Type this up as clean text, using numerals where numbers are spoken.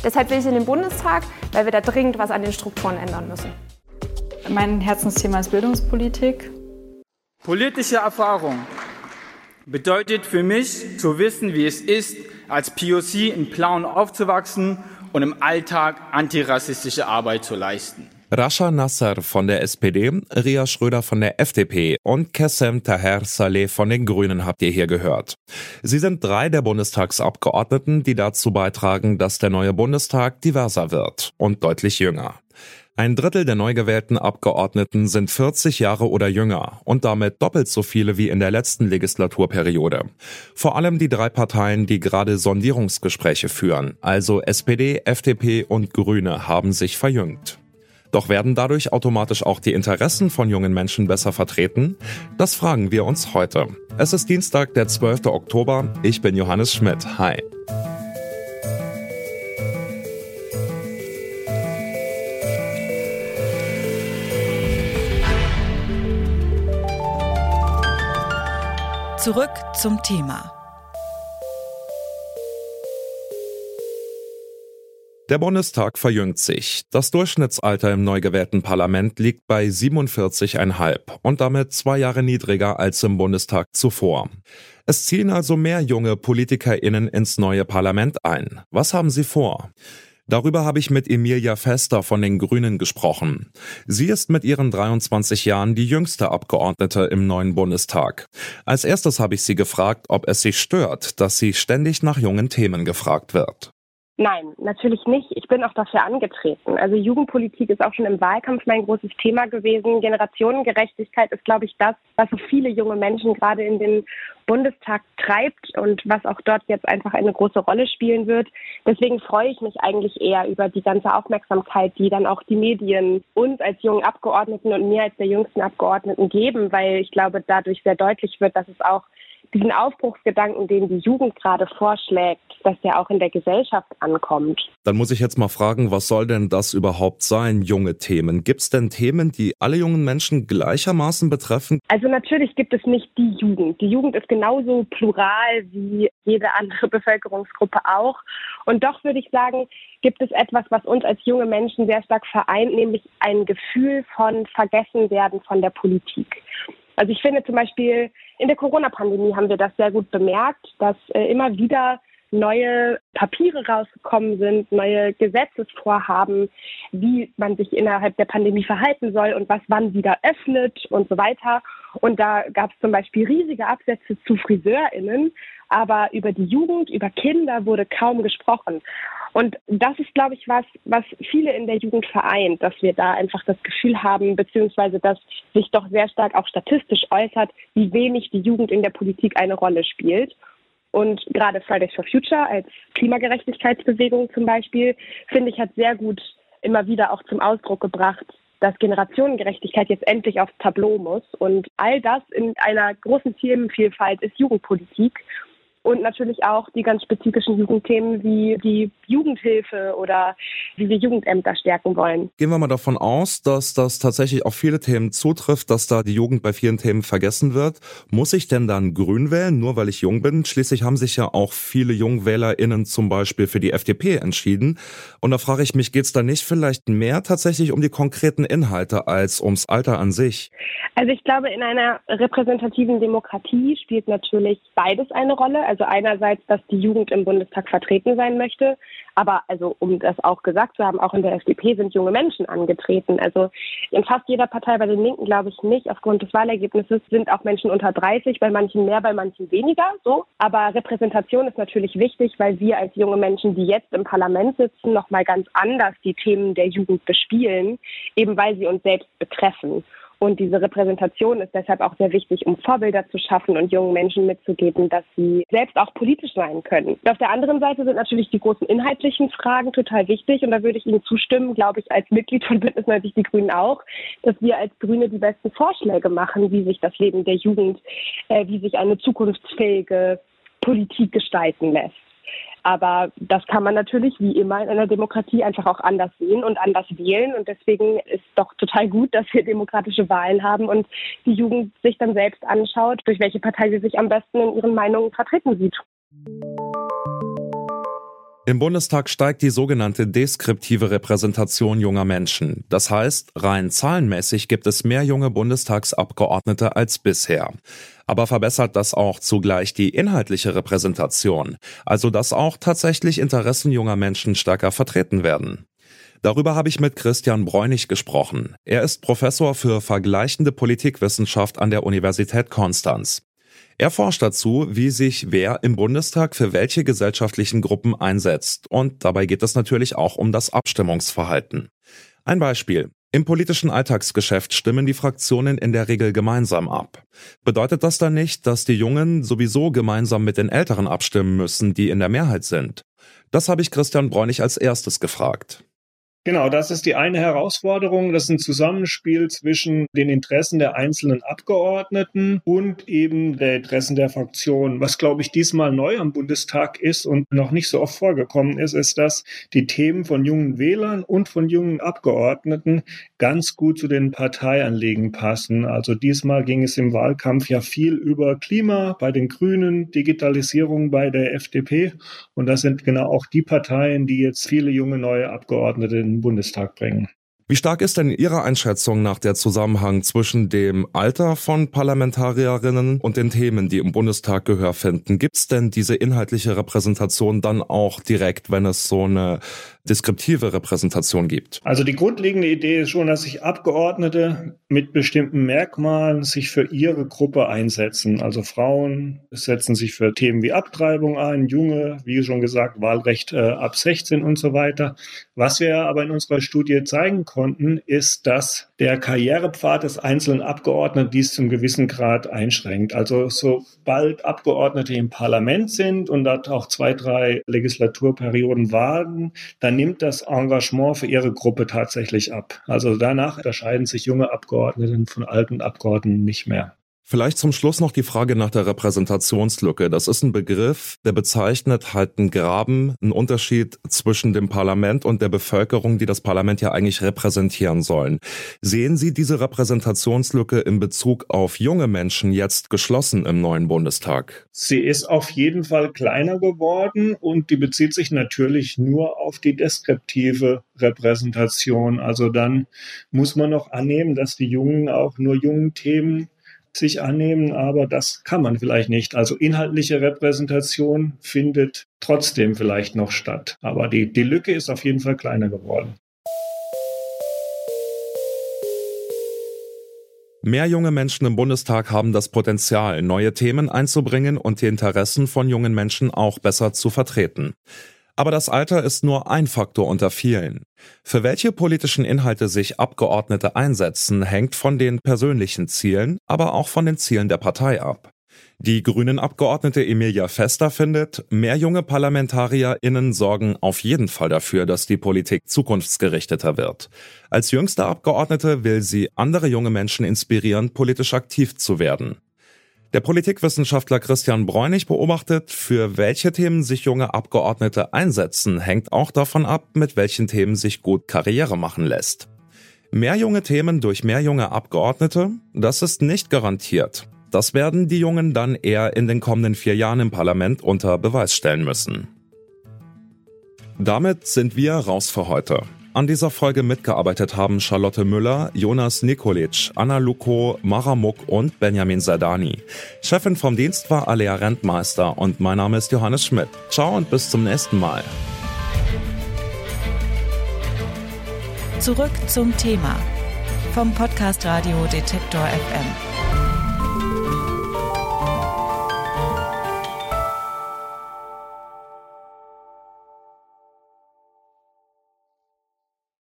Deshalb will ich in den Bundestag, weil wir da dringend was an den Strukturen ändern müssen. Mein Herzensthema ist Bildungspolitik. Politische Erfahrung bedeutet für mich, zu wissen, wie es ist, als POC in Plauen aufzuwachsen und im Alltag antirassistische Arbeit zu leisten. Rasha Nasser von der SPD, Ria Schröder von der FDP und Kessem Taher Saleh von den Grünen habt ihr hier gehört. Sie sind 3 der Bundestagsabgeordneten, die dazu beitragen, dass der neue Bundestag diverser wird und deutlich jünger. 1/3 der neu gewählten Abgeordneten sind 40 Jahre oder jünger und damit doppelt so viele wie in der letzten Legislaturperiode. Vor allem die 3 Parteien, die gerade Sondierungsgespräche führen, also SPD, FDP und Grüne, haben sich verjüngt. Doch werden dadurch automatisch auch die Interessen von jungen Menschen besser vertreten? Das fragen wir uns heute. Es ist Dienstag, der 12. Oktober. Ich bin Johannes Schmidt. Hi. Zurück zum Thema. Der Bundestag verjüngt sich. Das Durchschnittsalter im neu gewählten Parlament liegt bei 47,5 und damit 2 Jahre niedriger als im Bundestag zuvor. Es ziehen also mehr junge PolitikerInnen ins neue Parlament ein. Was haben sie vor? Darüber habe ich mit Emilia Fester von den Grünen gesprochen. Sie ist mit ihren 23 Jahren die jüngste Abgeordnete im neuen Bundestag. Als erstes habe ich sie gefragt, ob es sie stört, dass sie ständig nach jungen Themen gefragt wird. Nein, natürlich nicht. Ich bin auch dafür angetreten. Also Jugendpolitik ist auch schon im Wahlkampf mein großes Thema gewesen. Generationengerechtigkeit ist, glaube ich, das, was so viele junge Menschen gerade in den Bundestag treibt und was auch dort jetzt einfach eine große Rolle spielen wird. Deswegen freue ich mich eigentlich eher über die ganze Aufmerksamkeit, die dann auch die Medien uns als jungen Abgeordneten und mir als der jüngsten Abgeordneten geben, weil ich glaube, dadurch sehr deutlich wird, dass es auch diesen Aufbruchsgedanken, den die Jugend gerade vorschlägt, dass der auch in der Gesellschaft ankommt. Dann muss ich jetzt mal fragen, was soll denn das überhaupt sein, junge Themen? Gibt es denn Themen, die alle jungen Menschen gleichermaßen betreffen? Also natürlich gibt es nicht die Jugend. Die Jugend ist genauso plural wie jede andere Bevölkerungsgruppe auch. Und doch würde ich sagen, gibt es etwas, was uns als junge Menschen sehr stark vereint, nämlich ein Gefühl von Vergessenwerden von der Politik. Also ich finde zum Beispiel, in der Corona-Pandemie haben wir das sehr gut bemerkt, dass immer wieder neue Papiere rausgekommen sind, neue Gesetzesvorhaben, wie man sich innerhalb der Pandemie verhalten soll und was wann wieder öffnet und so weiter. Und da gab es zum Beispiel riesige Absätze zu FriseurInnen, aber über die Jugend, über Kinder wurde kaum gesprochen. Und das ist, glaube ich, was viele in der Jugend vereint, dass wir da einfach das Gefühl haben, beziehungsweise das sich doch sehr stark auch statistisch äußert, wie wenig die Jugend in der Politik eine Rolle spielt. Und gerade Fridays for Future als Klimagerechtigkeitsbewegung zum Beispiel, finde ich, hat sehr gut immer wieder auch zum Ausdruck gebracht, dass Generationengerechtigkeit jetzt endlich aufs Tableau muss. Und all das in einer großen Themenvielfalt ist Jugendpolitik. Und natürlich auch die ganz spezifischen Jugendthemen wie die Jugendhilfe oder wie wir Jugendämter stärken wollen. Gehen wir mal davon aus, dass das tatsächlich auf viele Themen zutrifft, dass da die Jugend bei vielen Themen vergessen wird. Muss ich denn dann grün wählen, nur weil ich jung bin? Schließlich haben sich ja auch viele JungwählerInnen zum Beispiel für die FDP entschieden. Und da frage ich mich, geht es da nicht vielleicht mehr tatsächlich um die konkreten Inhalte als ums Alter an sich? Also ich glaube, in einer repräsentativen Demokratie spielt natürlich beides eine Rolle. Also einerseits, dass die Jugend im Bundestag vertreten sein möchte, aber also um das auch gesagt zu haben, auch in der FDP sind junge Menschen angetreten. Also in fast jeder Partei, bei den Linken glaube ich nicht, aufgrund des Wahlergebnisses sind auch Menschen unter 30, bei manchen mehr, bei manchen weniger. So. Aber Repräsentation ist natürlich wichtig, weil wir als junge Menschen, die jetzt im Parlament sitzen, nochmal ganz anders die Themen der Jugend bespielen, eben weil sie uns selbst betreffen. Und diese Repräsentation ist deshalb auch sehr wichtig, um Vorbilder zu schaffen und jungen Menschen mitzugeben, dass sie selbst auch politisch sein können. Und auf der anderen Seite sind natürlich die großen inhaltlichen Fragen total wichtig. Und da würde ich Ihnen zustimmen, glaube ich, als Mitglied von Bündnis 90 Die Grünen auch, dass wir als Grüne die besten Vorschläge machen, wie sich das Leben der Jugend, wie sich eine zukunftsfähige Politik gestalten lässt. Aber das kann man natürlich wie immer in einer Demokratie einfach auch anders sehen und anders wählen. Und deswegen ist doch total gut, dass wir demokratische Wahlen haben und die Jugend sich dann selbst anschaut, durch welche Partei sie sich am besten in ihren Meinungen vertreten sieht. Im Bundestag steigt die sogenannte deskriptive Repräsentation junger Menschen. Das heißt, rein zahlenmäßig gibt es mehr junge Bundestagsabgeordnete als bisher. Aber verbessert das auch zugleich die inhaltliche Repräsentation, also dass auch tatsächlich Interessen junger Menschen stärker vertreten werden? Darüber habe ich mit Christian Bräunig gesprochen. Er ist Professor für vergleichende Politikwissenschaft an der Universität Konstanz. Er forscht dazu, wie sich wer im Bundestag für welche gesellschaftlichen Gruppen einsetzt. Und dabei geht es natürlich auch um das Abstimmungsverhalten. Ein Beispiel. Im politischen Alltagsgeschäft stimmen die Fraktionen in der Regel gemeinsam ab. Bedeutet das dann nicht, dass die Jungen sowieso gemeinsam mit den Älteren abstimmen müssen, die in der Mehrheit sind? Das habe ich Christian Bräunig als erstes gefragt. Genau, das ist die eine Herausforderung. Das ist ein Zusammenspiel zwischen den Interessen der einzelnen Abgeordneten und eben der Interessen der Fraktionen. Was, glaube ich, diesmal neu am Bundestag ist und noch nicht so oft vorgekommen ist, ist, dass die Themen von jungen Wählern und von jungen Abgeordneten ganz gut zu den Parteianliegen passen. Also diesmal ging es im Wahlkampf ja viel über Klima bei den Grünen, Digitalisierung bei der FDP. Und das sind genau auch die Parteien, die jetzt viele junge neue Abgeordnete in den Bundestag bringen. Wie stark ist denn Ihrer Einschätzung nach der Zusammenhang zwischen dem Alter von Parlamentarierinnen und den Themen, die im Bundestag Gehör finden? Gibt es denn diese inhaltliche Repräsentation dann auch direkt, wenn es so eine deskriptive Repräsentation gibt? Also die grundlegende Idee ist schon, dass sich Abgeordnete mit bestimmten Merkmalen sich für ihre Gruppe einsetzen. Also Frauen setzen sich für Themen wie Abtreibung ein, Junge, wie schon gesagt, Wahlrecht ab 16 und so weiter. Was wir aber in unserer Studie zeigen konnten, ist, dass der Karrierepfad des einzelnen Abgeordneten dies zum gewissen Grad einschränkt. Also sobald Abgeordnete im Parlament sind und dort auch 2-3 Legislaturperioden warten, dann nimmt das Engagement für ihre Gruppe tatsächlich ab. Also danach unterscheiden sich junge Abgeordnete von alten Abgeordneten nicht mehr. Vielleicht zum Schluss noch die Frage nach der Repräsentationslücke. Das ist ein Begriff, der bezeichnet halt einen Graben, einen Unterschied zwischen dem Parlament und der Bevölkerung, die das Parlament ja eigentlich repräsentieren sollen. Sehen Sie diese Repräsentationslücke in Bezug auf junge Menschen jetzt geschlossen im neuen Bundestag? Sie ist auf jeden Fall kleiner geworden und die bezieht sich natürlich nur auf die deskriptive Repräsentation. Also dann muss man noch annehmen, dass die Jungen auch nur jungen Themen sich annehmen, aber das kann man vielleicht nicht. Also inhaltliche Repräsentation findet trotzdem vielleicht noch statt. Aber die Lücke ist auf jeden Fall kleiner geworden. Mehr junge Menschen im Bundestag haben das Potenzial, neue Themen einzubringen und die Interessen von jungen Menschen auch besser zu vertreten. Aber das Alter ist nur ein Faktor unter vielen. Für welche politischen Inhalte sich Abgeordnete einsetzen, hängt von den persönlichen Zielen, aber auch von den Zielen der Partei ab. Die Grünen-Abgeordnete Emilia Vester findet, mehr junge ParlamentarierInnen sorgen auf jeden Fall dafür, dass die Politik zukunftsgerichteter wird. Als jüngste Abgeordnete will sie andere junge Menschen inspirieren, politisch aktiv zu werden. Der Politikwissenschaftler Christian Bräunig beobachtet, für welche Themen sich junge Abgeordnete einsetzen, hängt auch davon ab, mit welchen Themen sich gut Karriere machen lässt. Mehr junge Themen durch mehr junge Abgeordnete? Das ist nicht garantiert. Das werden die Jungen dann eher in den kommenden 4 Jahren im Parlament unter Beweis stellen müssen. Damit sind wir raus für heute. An dieser Folge mitgearbeitet haben Charlotte Müller, Jonas Nikolic, Anna Luko, Mara Muck und Benjamin Sardani. Chefin vom Dienst war Alea Rentmeister und mein Name ist Johannes Schmidt. Ciao und bis zum nächsten Mal. Zurück zum Thema vom Podcast Radio Detektor FM.